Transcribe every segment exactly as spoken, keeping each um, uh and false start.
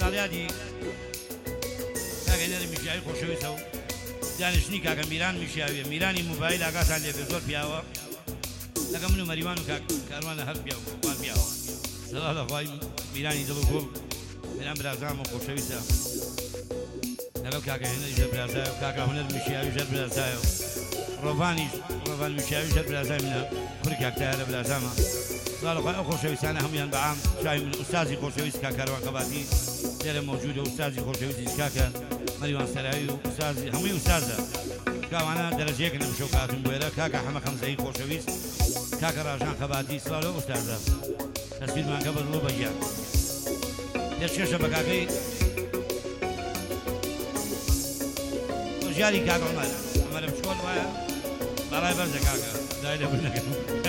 ساڵیادی کاگەنەری میشیاوی خۆشەویستە و دانیشتنی کاکە میران میشیاویە میرانی موبایل ئاگاتان لێبێ زۆر پیاوە لەگە من و مەریوان و کاروانە هەر پیا و وان پیاوە سەڵا لەخوای میرانی دڵ و گۆڵ میران برازامە خۆشەویستە لەگەڵ کاکە هێنەری ژەر برازایە و کاکە هونەر میشیاوی ژەر برازایە و ڕۆڤانیش ڕۆڤان میشیاوی ژەر برازای منە کوڕی کاکتایە لە برازامە سەڵا لەخوای ئەو خۆشەویستانە هەمویان بەعام چاوی من ئوستازی خۆشەویست کاکەروان قەباتی لێرە مەوجودە ئوستازی خۆشەویستی کاکە مەریوان سەرایی و ئوستازی هەمووی ئوستازە کاوانە دەرەجەیەکە لەم شەو کاتم بوێرە کاکە حەمە خەمزەی خۆشەویست کاکە ڕاژان قەباتی سڵاو لە ئوستازە دەستپیرمانکە بەدڵ و بەگیان دەچێشە بە کاکەی ژیاری کاکە عومەر ئەمە لە پشکۆڵ وایە باڵای بەرزە کاکە دای لە بن نەکەم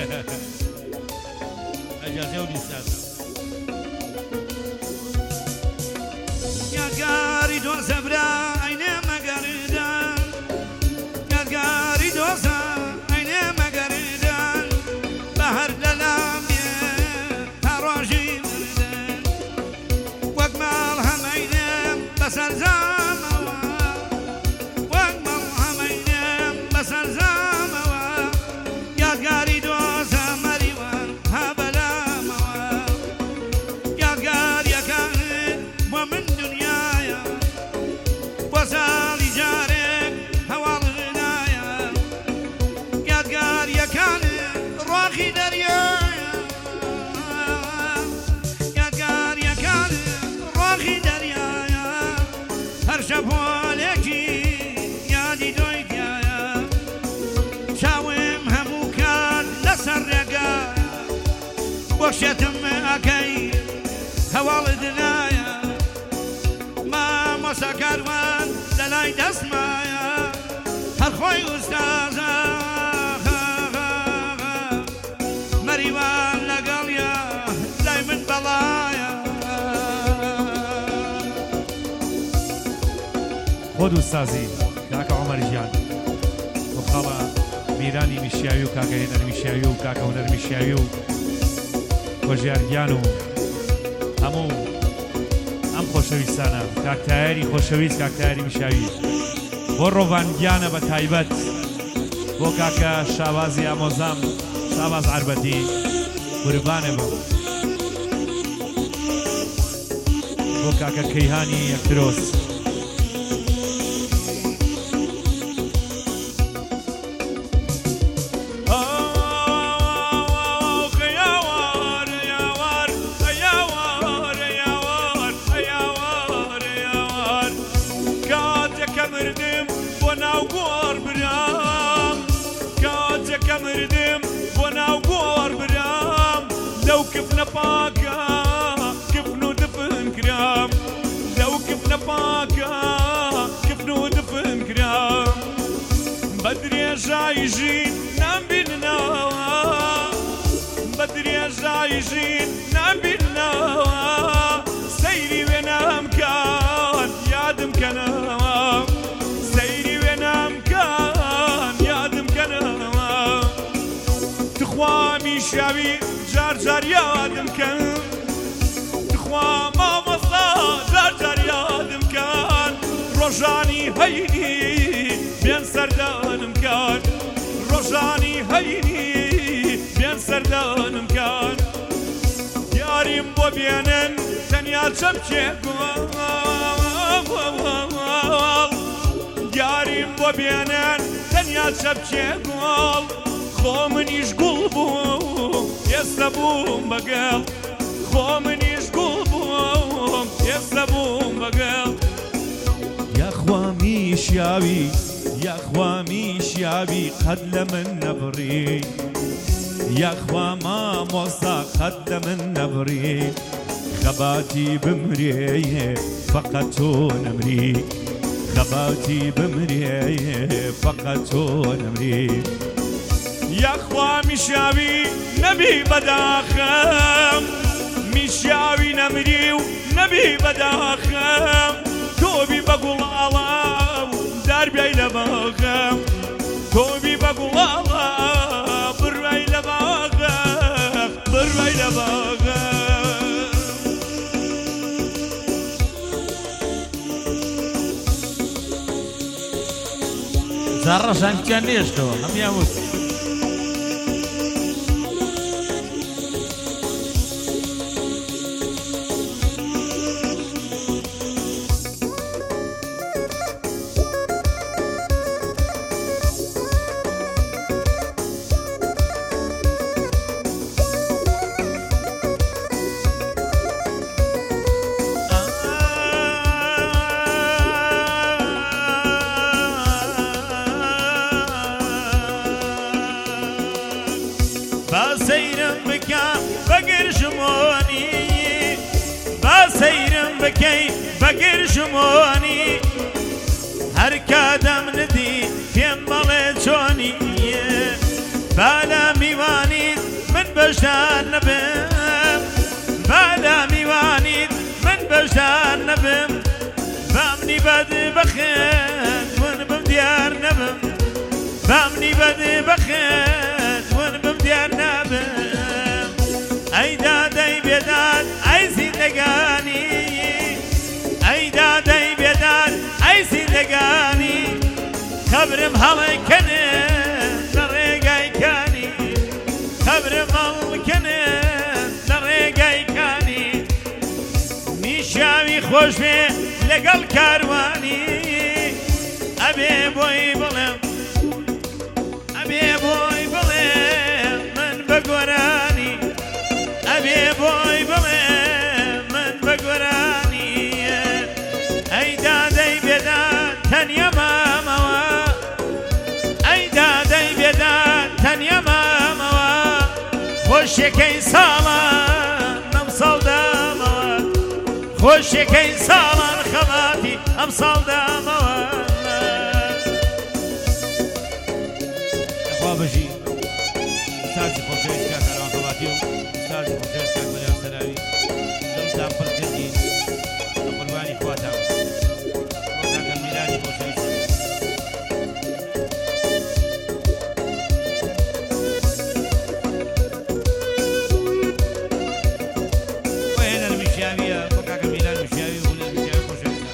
ئەجازێ و ئوستازە یادگاری دۆزە برا ئەینێ مەگەردان یادگاری دۆزە ئەینێ مەگەردان بە هەر لەلام بێ تا ڕۆژی مردن وەک ماڵ هەمەینێم بەسەر زامەوە وەک ماڵ هەمەینێم بەسەر زامەوە یادگاری دۆزە مەریوان ها بەلامەوە یادگاریەکانت بۆ من دنیایە بۆ ساڵی جارێک هەواڵنایە یادگاریەکانت ڕۆخی دەریایە یادگاریەکانت ڕۆخی دەریایە هەر شەپۆلێکی یادی دۆی دیایە چاوم هەموو کات لەسەر ڕێگایە بۆ شێتم ئەکەی هەواڵدنایە مامۆسا کاروان لە لای دەستمایە هەر خۆی ئوستازە مەریوان لەگەڵیە لای من بەڵایە خۆت ئوستازی کاکە عومەر گیان وەخەڵە میرانی میشیاوی و کاکە هێنەر میشیاوی و کاکە هونەر میشیاوی و خۆژیارگیان و هەموو ئەم خۆشەویستانە کاکتایاری خۆشەویست کاکتایاری میشاوی بۆ ڕۆڤانگیانە بە تایبەت بۆ کاکە شاوازی ئامۆزام شاواز عربەتی قوربانێ بۆ بۆ کاکە کەیهانی یەکترۆس مردم بۆ ناو گۆڕ برام لەو کفنە پاکە کفن و دفن کرام لەو کفنە پاکە کفن و دفن کرام بە درێژایی ژین نامبیننەوە بە درێژایی ژین نامبیننەوە سەیری وێنەم کات یادم کەنەوە سەیری وێنەم کات یادم کەنەوە تخوا میشاوی جار جار یادم کەن تخوا مامۆستا جار جار یادم کەن ڕۆژانی هەینی بێن سەردانم کەن ڕۆژانی هەینی بێن سەردانم کەن یاریم بۆ بێنن تەنیا چەمکێ گۆڵ یاریم بۆ بێنن تەنیا چەمکێ گۆڵ خۆ منیش گوڵ بووم ئێستا بووم بەگەڵ خۆ منیش گوڵ بووم ئێستا بووم بەگەڵ یاخوا میشیاوی یاخوا میشیاوی قەت لە من نەبڕی یاخوا مامۆستا قەت لە من نەبڕی خەباتی بمرێ فەقەت تۆ نەمری خەباتی بمرێ فەقەت تۆ نەمری یاخوا میشاوی نەبی بەداخەم میشاوی نەمری و نەبی بەداخەم تۆبی بە گوڵاڵە دەربیای لە باغەم تۆبی بە گوڵاڵە بڕوای لە باغە بڕوای لە باغە زەڕەشان کیان نێشتەوە هەمیان وت سەیرم بکە بەگرژمۆنی با سەیرم بکەی بەگرژمۆنی هەر کاتەم ندی پێم بەڵێ چۆنی بالا میوانیت من بەشدار نەبم بالا میوانیت من بەشدار نەبم بامنی بەد بەخێت ون بم دیار نەبم بامنی بەد بەخێت ون بم دیار نەبم ئەی دادەی بێداد ئەی زیندەگانی ئەی دادەی بێداد ئەی زیندەگانی خەبرم هەڵەکەنێ لە ڕێگای کانی خەبرم هەڵکەنێ لە ڕێگای کانی میشاوی خۆش بێ لەگەڵ کاروانی ئەبێ بۆی بڵێم ئەبێ بۆی بڵێم من بە گۆرانی ئەبێ بۆی بڵێم من بە گۆرانی ئەی دادەی بێداد تەنیا مامەوە ئەی دادەی بێداد تەنیا مامەوە خۆشیەکەی ساڵان ئەم ساڵدامەوە خۆشیەکەی ساڵان خەڵاتی ئەم ساڵدامەوە بەژی سازی خۆشەویست کاک کاروان خەڵاتی و سازی خۆشەویست کاک مەریان سەراوی دڵتان پڕ کردین بە قوربانی خواتان بۆ کاکە میرانی خۆشەویست بۆ هێنەر میشیاویە بۆ کاکە میران میشیاوی و هونەر میشیاوی خۆشەویستە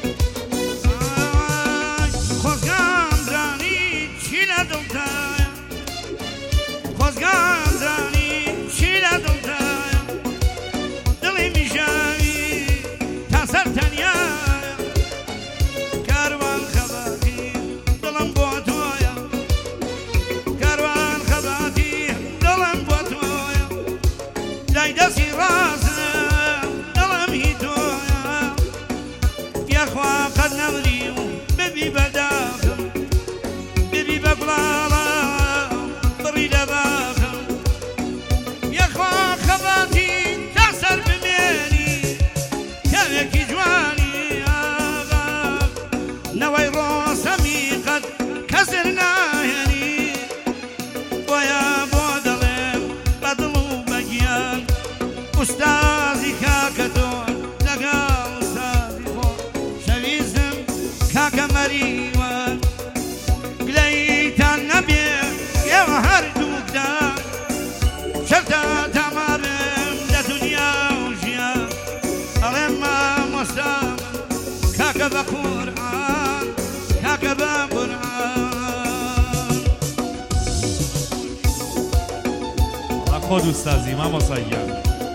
خۆزگام زانی چی لە دڵتایە خۆزگام زانی چی لە دڵتایە دڵی میژاوی تا سەر تەنیایە کاروان خەباتی دڵم بۆ تۆیە کاروان خەباتی دڵم بۆ تۆیە لای دەستی ڕاستم دڵم هی تۆیە یەخوا قەت نەمری و ببی بەداخم ببی بە گوڵاڵم بڕی لە باخم یەخوا خەباتی تا سەر بمێنی کەوێکی جوانی ئاغا نەوەی ڕۆسەمی قەت کەسر ناهێنی بۆیە بۆ دەڵێم بە دڵ و بە گیان ئوستازی کاکە تۆن لەگەڵ ئوستازی خۆ شەویستم کاکە مەریوان گلەیتان نەبێ ئێوە هەردووکدان شەرتە تەمارم لە دنیا و ژیان ئەڵێم مامۆستام کاکە بە قورئان کاکە بە قورئان خۆ دووستازی مامۆساییان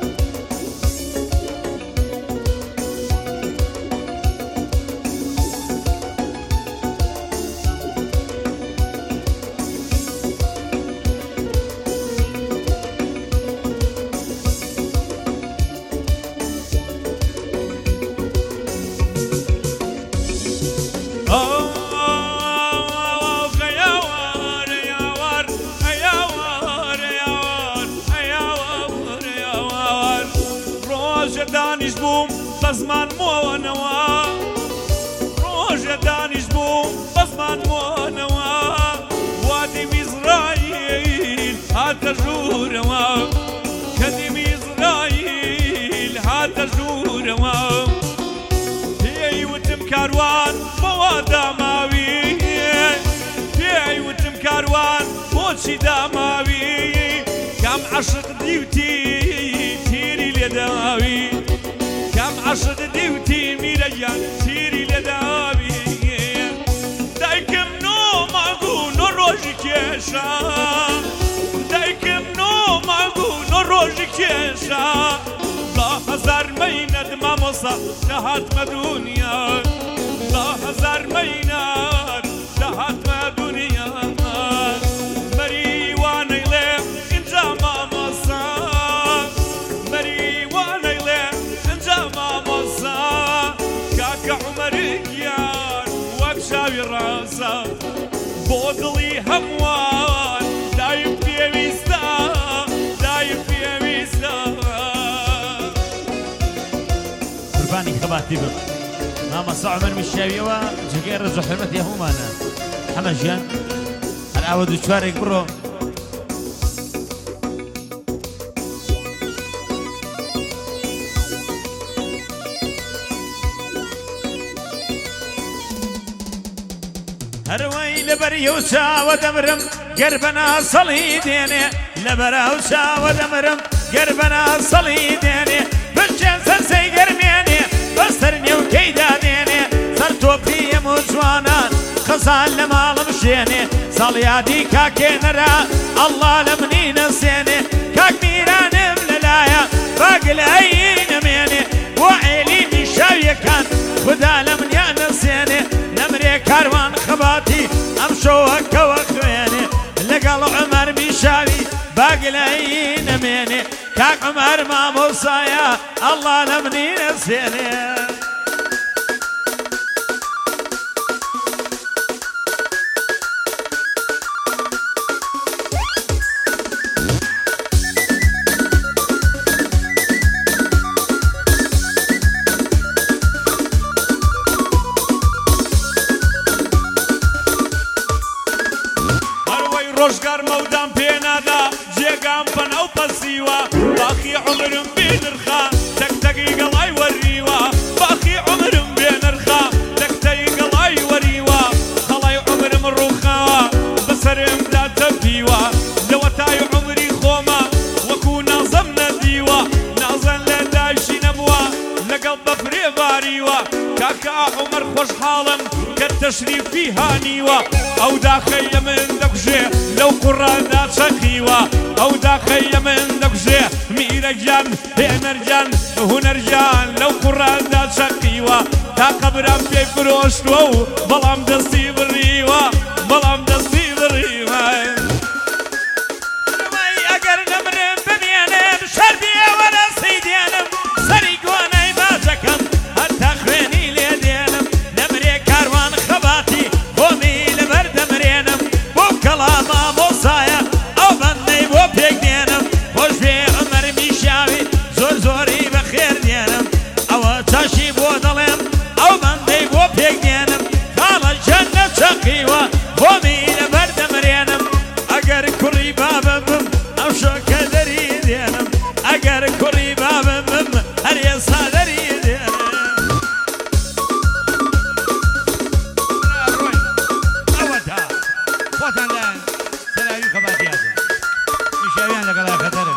ڕۆژە دانیش بووم بە زمان مۆنەوە ڕۆژە دانیش بووم بە زمان مۆنەوە وادی میزراییل هاتە ژوورەوە کەدی میزراییل هاتە ژوورەوە پێی وتم کاروان بۆوا داماوی پێی وتم کاروان بۆچی داماوی کام عەشق دیوتی تیری لێداوی کام عەشق دیوتی میرەیان تیری لێداوی دایکم نۆمە کێشە دایکم نۆ ماگوو نۆ ڕۆژی کێشە دا هەزار مەینەت مامۆسا دەهاتمە دونیا دا هەزار مەینەت دەهاتمە دونیا مەریوانەی لێ اینجا مامۆسا مەریوانەی لێ اینجا مامۆسا کاکە عومەرگیان وەک شاوی ڕازە بۆ دڵی هەمووان دایم پێویستە دایم پێویستە قوربانی خەباتی بم مامۆستا عومەر میشاویەوە جگەی ڕێز و حورمەتی هەمومانە حەمە ژیان هەر ئاوە دوو چوارێک بڕۆ هەروەی لەبەریە و چاوە دەمرم گەر بەنا سەڵی دێنێ لەبەرا و چاوە دەمرم گەر بەنا سەڵی دێنێ بچێن سەرسەی گەرمێنێ بەستەر نێوکەیدا دێنێ سەر تۆپی ئەم و جوانان خەزان لە ماڵم شێنێ سەڵیادی کاکێنەرا ئەڵڵا لە منی نەسێنێ کاک میرانم لەلایە باگلایی نەمێنێ بۆ عێلی میشاویەکان خدا لە منیا نەسێنێ نەمرێ کاروان خەباتی ئەم شەوەکەوە خوێنێ لەگەڵ عومەر میشاوی باگلایی نەمێنێ کاک عومەر مامۆسایە ئەڵڵا لە منی نەسێنێ ڕۆژگار مەودام پێنادا جێگام بەناو پەسیوە باخی عومرم بێنرخا تەکتەکی گەڵای وەریوە باخی عومرم بێنرخا تەکتەی گەڵای وەریوە خەڵای عومرم ڕووخاوە بەسەرمدا تەپیوە لەوە تای عومری خۆمە وەکو نازەم نەدیوە نازەن لە دایشی نەبووە لەگەڵ بەفرێ باریوە کاکە عومەر خۆشحاڵم کە تەشریفی هانیوە ئەو داخەی لە من دەکوژێ لەو قوڕاندا چەقیوە ئەو داخەی لە من دەکوژێ میرەگیان هێنەرگیان هونەرگیان لەو قوڕاندا چەقیوە تا قەبرام پێی فرۆشتووە و بەڵام دەستی بڕیوە بەڵام دەستی بڕیوە ئەگەر نەمرم بمێنم شەربیە وەرەسی دێنم سەری گۆنەی باجەکەم هەتا خوێنی لێ دێنم نەمرێ کاروان خەباتی بۆمی لەبەر دەمرێنم بۆ کەڵا مامۆسایە ئەو بەندەی بۆ پێک دێنم خۆش بێ عومەر میشاوی زۆر زۆری بەخێر دێنم ئەوە چاشی بۆ دەڵێم ئەو بەندەی بۆ پێک دێنم خاڵە جەنە چەقیوە بۆمی لەبەر دەمرێنم ئەگەر کوڕی بابە بم ئەو شۆکە دەری دێنم ئەگەر کوڕی بابە بم هەر ئێستا دەری دێنم ئەوەتا خۆتان لایەن سەراوی خەباتیاتن میشاویان لەگەڵا خەتەرن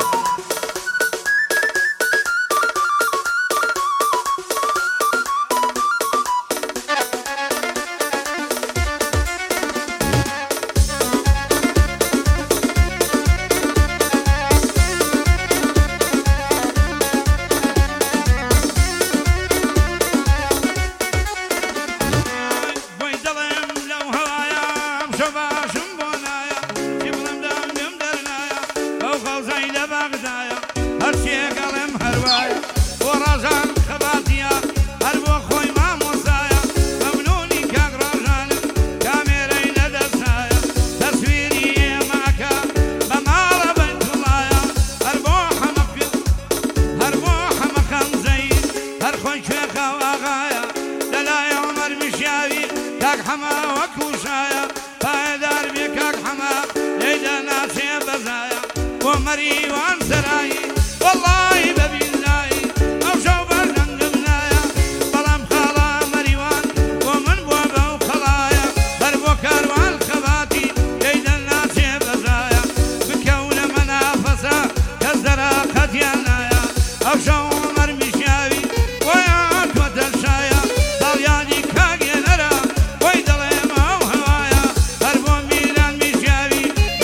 بۆی دەڵێم لەو هەوایە ئەمشەو باشم بۆ نایە چی بڵێم دەنگم دەرنایە ئەو خەوزەی لە بەغدایە هەرچیەکەڵێم هەروایە بۆ ڕەژان خەباتیە هەر بۆ خۆی مامۆسایە مەمنوونی کاک ڕەژانم کامێرەی لەدەستایە تەسویری ئێماکە بە ماڵە بەیتوڵایە هەر بۆ حەمە پێ هەر بۆ حەمە خەمزەی هەر خۆی کوێخە ئاغایە لەلای عومەر میشاوی کاک حەمە وەکو شایە پایدار بێ کاک حەمە لێدە ناچێ بەزایە بۆ مەریوان سەرایی وەڵڵاهی بەبیلایی ئەو شەو بەردەنگم نایە بەڵام خاڵە مەریوان بۆ من بووە بەو خەڵایە هەر بۆ کاروان خەباتی لێدە ناچێ بەزایە بکەونە مەنافەسە کەس دەراقەتیان نایە ئەو شەو عومەر میشاوی وەیان تۆتە شایە دڵیانی کاگێنەرە وەی دەڵێم ئەو هەوایە هەر بۆ میران میشاوی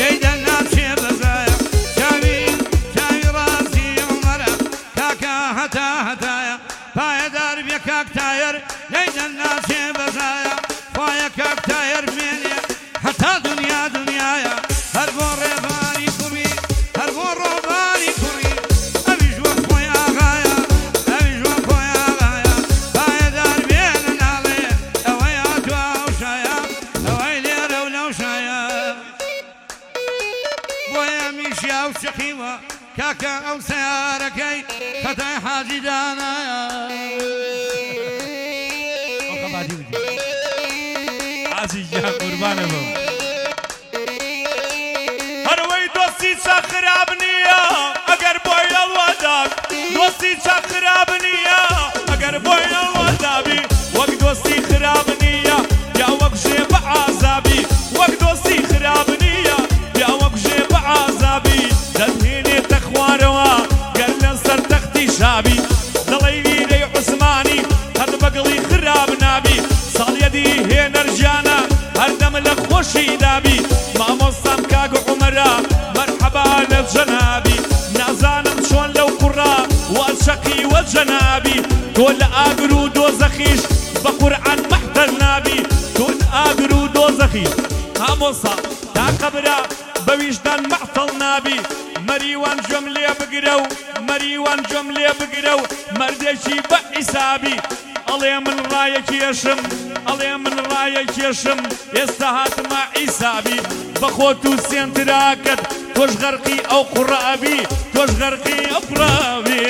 بێ کاک تایر لەیدەن ناچێ بەزایە خوایە کاک تایر بمێنێ هەتا دنیا دنیایە هەر بۆ ڕێبانی کوڕی هەر بۆ ڕۆبانی کوڕی ئەویش وەک خۆی ئاغایە ئەویش وەک خۆی ئاغایە پایەدار بێنە ناڵێ ئەوەی هاتووە ئەو شایە ئەوەی لێرە و لەو شایە بۆیە میشیا و شەقیوە کاکە ئەو سیارەکەی خەتای حاجی دانایە حاجی گیان قوربانە بم هەروەی دۆستی چا خراب نییە ئەگەر بۆی ئەڵوەدات دۆستی چا خراب نییە ئەگەر بۆی ئەڵوەدابی وەک دۆستی خراب نییە یا وەک ژێ بە ئازابی وەک دۆستی خراب نییە یا وەک ژێ بە ئازابی دەتهێنێتە خوارەوە گەر لەسەر تەختی شابی دەڵێی ویرەی عوسمانی هەر بەگڵی خراب نابی ساڵیەدی هێنەرژیانە هەردەم لە خۆشی دابی مامۆستام کاگ عومەرە مەرحەبا لە جەنابی نازانم چۆن لەو کوڕا وەشەقی وە جەنابی تۆ لە ئاگر و دۆزەخیش بە قورعان مەحتەر نابی تۆ لە ئاگر و دۆزەخیش مامۆستا تا قەبرە بە ویژدان مەحتەڵ نابی مەریوان گوێم لێ بگرە و مەریوان گوێم لێ بگرە و مەردێکی بە حیسابی ئەڵێ من ڕایەکێشم ئەڵێ من ڕایەکێشم ئێستا هاتمە حیسابی بە خۆت و سێنتراکەت تۆش غەرقی ئەو قوڕابی تۆش غەرقی ئەو قوڕابی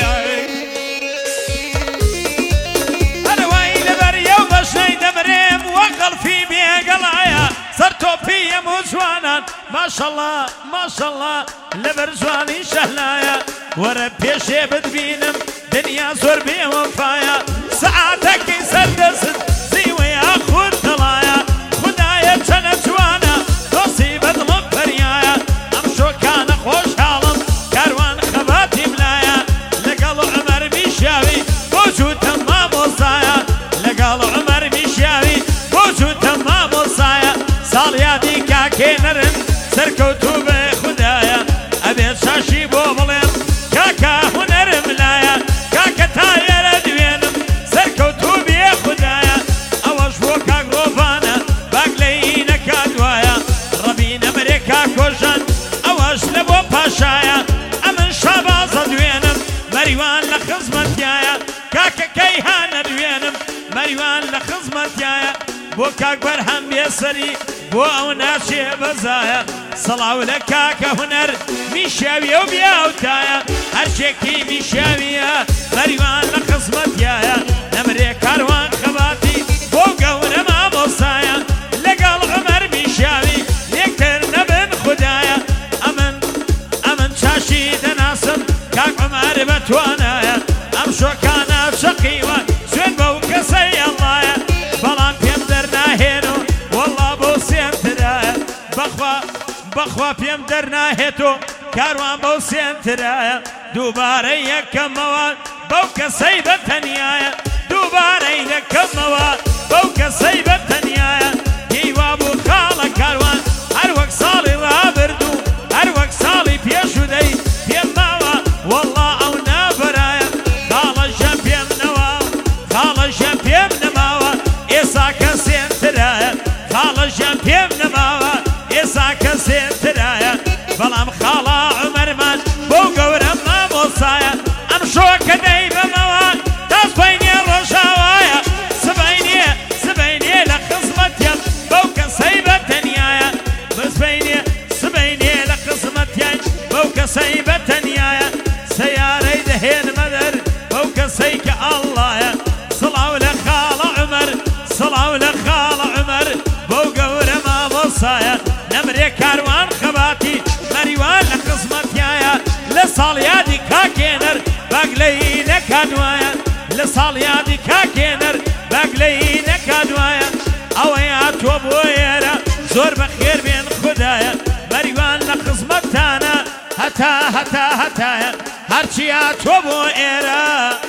هەروەی لەبەر یەو بەشەی دەبرێم وەک غەڵفی بێگەڵایە سەر تۆپیم و جوانان ماشەڵڵا ماشەڵڵا لەبەر جوانی شەهلایە وەرە پێشێ بتبینم دنیا زۆر بێوەفایە سەعاتێکی سەردەست زیوەیە خود دڵایە خودایە چەنە جوانە دۆسی بەدڵم فەریایە ئەم شۆکانە خۆشحاڵم کاروان خەباتی ملایە لەگەڵ عومەر میشاوی بۆ جووتم مامۆستایە لەگەڵ عومەر میشاوی بۆ جووتم مامۆستایە ساڵیادی کاکێنەرن سەرکەوتوو بێ خودایە ئەبێت شاشی بۆ بڵێم کاکە هونەرم لایە کاکە تایەرە دوێنم سەرکەوتوو بێ خودایە ئەوەش بۆ کاک ڕۆڤانە باگلەی نەکاتوایە ڕەبی نەمرێ کاکۆژان ئەوەش لە بۆ پاشایە ئەمن شابازە دوێنم مەریوان لە خزمەتیایە کاکە کەیهانە دوێنم مەریوان لە خزمەتیایە بۆ کاک بەرهەم بێسەری بۆ ئەو ناچێ بەزایە سەڵاو لە کاکە هونەر میشاویە و بیاوتایە هەرچێکی میشاویە مەریوان لە خزمەتیایە نەمرێ کاروان خەباتی بۆ گەورە مامۆستایە لەگەڵ عومەر میشاوی یەکتر نەبن خودایە ئەمن ئەمن چاشی دەناسم کاک عومەر بەتوانایە ئەم شۆکانە شەقیوە سوێن بەو کەسەی ئەڵایە بەڵام پێم دەرناهێن و وەڵڵا بۆ سێنترایە بەخوا بەخوا پێم دەرناهێت و کاروان بەو سێنترایە دووبارەی یەکەمەوە بەو کەسەی بەتەنیایە دووبارەی دەکەمەوە بەو کەسەی بەتەنیایە هیوا بوو خاڵە کاروان هەر وەک ساڵی ڕابردوو هەر وەک ساڵی پێشودەی پێم ماوە وەڵڵا ئەو نابەرایە خاڵەژە پێم نەوە خاڵەژە پێم نەماوە ئێسا کە سێنترایە خاڵەژە پێم نەماوە ئێسا کە سێنترایە بەڵام خاڵا عومەرمان بۆ گەورە مامۆستایە ئەم شۆکە دەی بەمەوە دەستبەینێ ڕۆژاوایە سبەینێ سبەینێ لە خزمەتیان بەو کەسەی بەتەنیایە بزبەینێ سبەینێ لە خزمەتیان بەو کەسەی بەتەنیایە سەیارەی دەهێنمە دەر بەو کەسەی کە ئەڵڵایە سڵاو لە خاڵە عومەر سڵاو لە خاڵە عومەر بەو گەورە مامۆستایە نەمرێ کاروان خەباتی مەریوان لە خزمەتیایە لە ساڵیادی کاکێنەر باگلەی نەکاتوایە لە ساڵیادی کاکێنەر باگلەی نەکاتوایە ئەوەی هاتووە بۆ ئێرە زۆر بەخێر بێن خودایە مەریوان لە خزمەتانە هەتا هەتا هەتایە هەرچی هاتووە بۆ ئێرە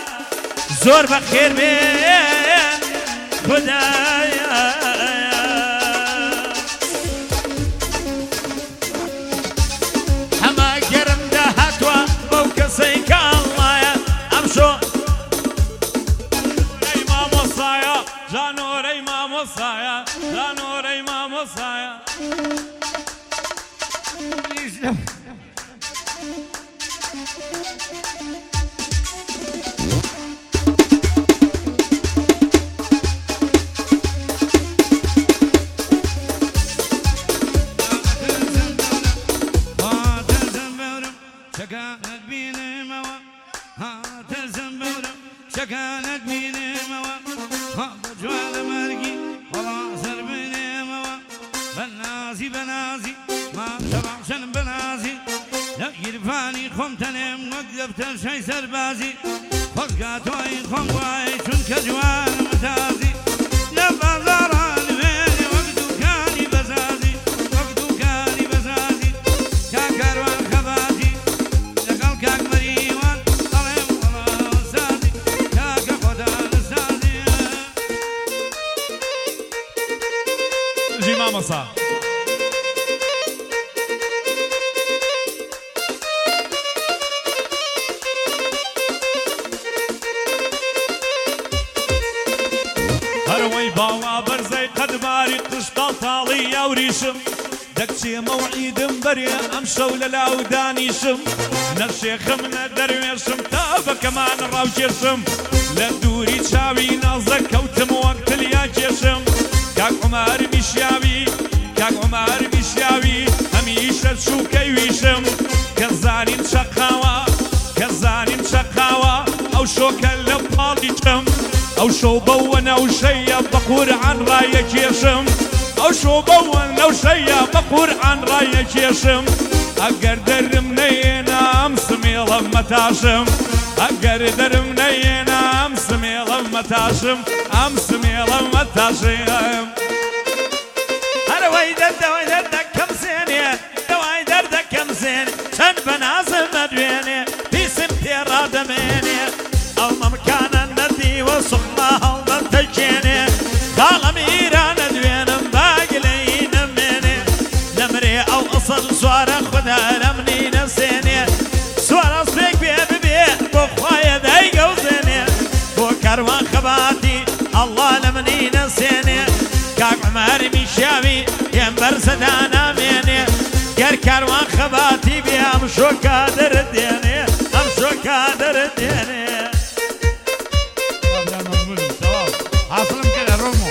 زۆر بەخێر بێن خودایە هەما گەرم داهاتوە بەو کەسەی کە ئەڵڵایە ئەم شۆ ژانۆرەی مامۆسایە ژانۆرەی مامۆسایە شكانت بينموا هات الزنبورة شكانت بينموا هات جوال مرقي والله سر بينموا بنازي بنازي ما شبعشن بنازي لا يرفاني خم تنم وقفت شي سربازي فقاتوي خم واي شن كجوال متازي لا بازاران بيني وقتو كاني بزازي وقتو كاني بزازي كاكروان خبازي كاك مريوان طلب والله أستاذي كاك خدان أستاذي جي مامۆسا هەروەی باوا بەرزەی قەدباری قشقاڵ تاڵی یاوریشم دەکچێ مەوعیدم بەرێ ئەم شەو لە لاودانیشم نەشێخم نە دەروێشم تا بەکەمان ڕاوکێشم لە دووری چاوی نازە کەوتم وەک تلیا کێشم کاک عومەر میشیاوی کاک عومەر میشیاوی هەمیشە چووکەی ویشم کە زانین چەقاوە کە زانین چەقاوە ئەو شۆکە لە پاڵیچم ئەو شەو بەوە نەوشەیە بە قورعان ڕایەکێشم ئەو شۆ بەوە نەوشەیە بە قورعان ڕایەکێشم ئەگەر دەرم نەیێنا ئەم سمێڵە مەتاشم ئەگەر دەرم نەیێنا ئەم سمێڵە مەتاشم ئەم سمێڵە مەتاشم هەروەی دەردەوەی دەردەکەم سێنێ دەوای دەردەکەم سێن چەند بەنازم نەدوێنێ پیسم پێڕادەمێنێ ئەو مەمکانە نەدیوە سوخما هەڵدەتەکێنێ خاڵەم ئیرانە دوێنم باگلەی نەمێنێ نەمرێ ئەو ئەسڵ سوارە خوددا لەمنی نەسێنێ سوارە سپێک بێ ببێ بۆ خوایە دایگەوزێنێ بۆ کەروان خەباتی ئەڵڵا لەمنی نەسێنێ کاک عومەر میشیاوی پێم بەرزەدا نامێنێ گەر کەروان خەباتی بێ ئەم شۆکا دەردێنێ ئەم شۆکا دەردێنێ حاصلم كده رومو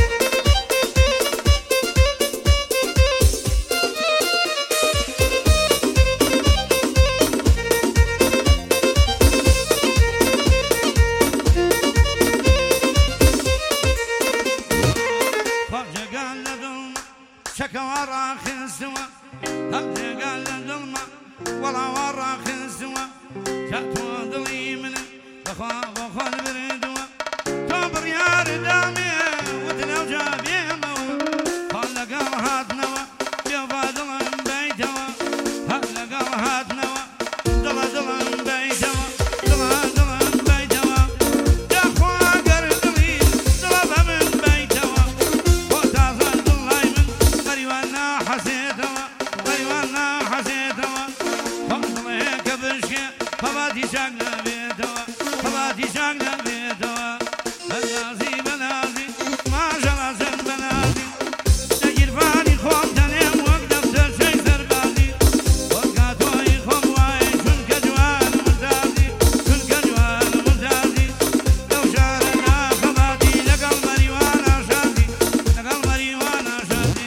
فرجة قال لظلمة شكا وراخ السوا فرجة قال لظلمة ولا وراخ السوا جات وضلي من بخوا بخوا البردوة كبر يا ردامي وتنوجا بيمو خلق هات نوا يا فاضل بيتوا خلق هات نوا دل دل بيتوا دل دل بيتوا يا خوا قردلي دل من بيتوا وتعزل الله من مريوانا حسيتوا مريوانا حسيتوا فضل هيك برشك فباتي شاقنا بيتوا فباتي شاقنا بيتوا بنازي بنازي ما جلسن بنازي تجرباني خوم تنم وقدفت شي سربازي وقاتوي خوم واي شن كجوان ممتازي شن كجوان ممتازي لو شارنا خباتي لقل مريوانا شادي لقل مريوانا شادي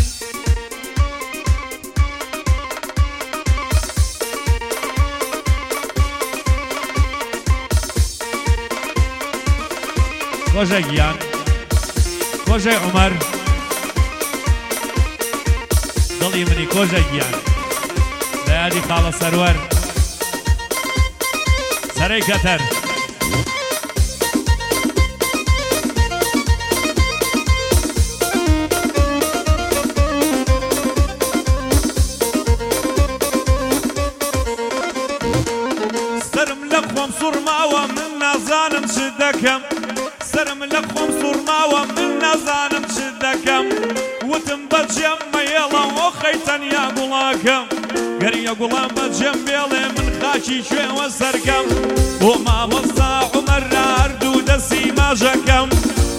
کۆژە گیان کۆژەی عومەر دڵی منی کۆژە گیان لە یادی خاڵە سەروەر سەرەی کەتەر سرم لە خۆم سوڕماوە من نازانم چ دەکەم سرم لە خۆم سوڕماوە من نازانم چ دەکەم وتم بەجێم مەیێڵە ئۆ خەی تەنیا گوڵاکەم گەریە گوڵام بەجێم بێڵێ من خاکی کوێوە سەرکەم بۆ مامۆستا عومەر هەردوو دەستی ماژەکەم بە شار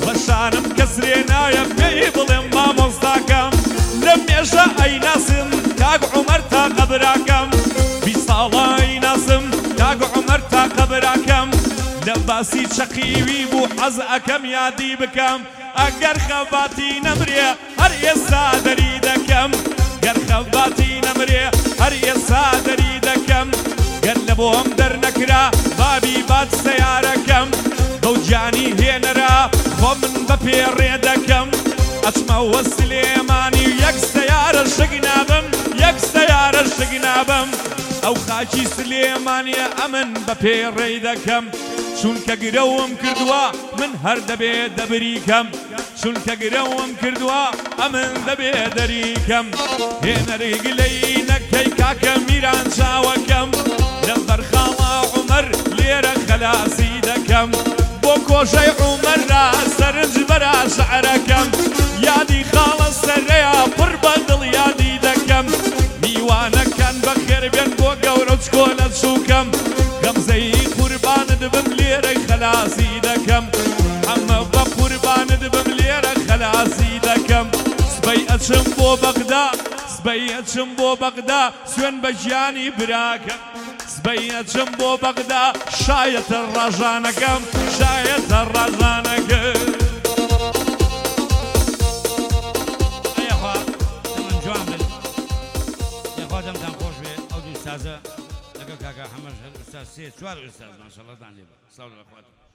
دەزانم کەسرێ نایە پێی بڵێم مامۆستاکەم لە مێژە ئەیناسم کاک عومەر تا قەبراکەم بیست ساڵە ئەیناسم کاک عومەر تا قەبراکەم لە باسی چەقیوی بوو حەز ئەەکەم یادی بکەم ئەگەر خەباتی نەمرێ هەر ئێستا دەری دەکەم گەر خەباتی نەمرێ هەر ئێستا دەری دەکەم گەر لە بۆم دەرنەکرا بابی بات سەیارەکەم بەو گیانی هێنەرا خۆ من بە پێڕێ دەکەم ئەچمەوە سلێمانی و یەک سەیارە شک نابم یەک سەیارە شک نابم ئەو خاکی سلێمانیە ئەمن بە پێڕێی دەکەم چونکە گرەوم کردووە من هەر دەبێ دەبریکەم چونکە گرەوم کردووە ئەمن دەبێ دەریکەم هێنەری گلەی نەکەی کاکە میران چاوەکەم لەبەر خاڵا عومەر لێرە خەلاسی دەکەم بۆ کۆشەی عومەردا سەرنج بەرا شەعرەکەم یادی خاڵە سەرەیە پڕ بە دڵ یادی دەکەم میوانەکان بەخێر بێن بۆ گەورە چکۆنە چووکەم غەمزەی قوربانت بم لێرەی خەلاسی دەکەم ئەمە بە قوربانت بم لێرە خەلاسی دەکەم سبەی ئەچم بۆ بەغدا سبەی ئەچم بۆ بەغدا سوێن بە ژیانی براکەم سبەی ئەچم بۆ بەغدا شایەتە ڕەژانەکەم شایەتە ڕەژانەکەم ئەیەخوا دەمەن جوان بن یەخوا دەمتان خۆش بێ ئەو دوو ئوستازە لەگەڵ کاکە حەمەد ئوستاز سێ چوار ئوستاز ماشەڵڵا دان لێ بە ساڵ لە بەخواتم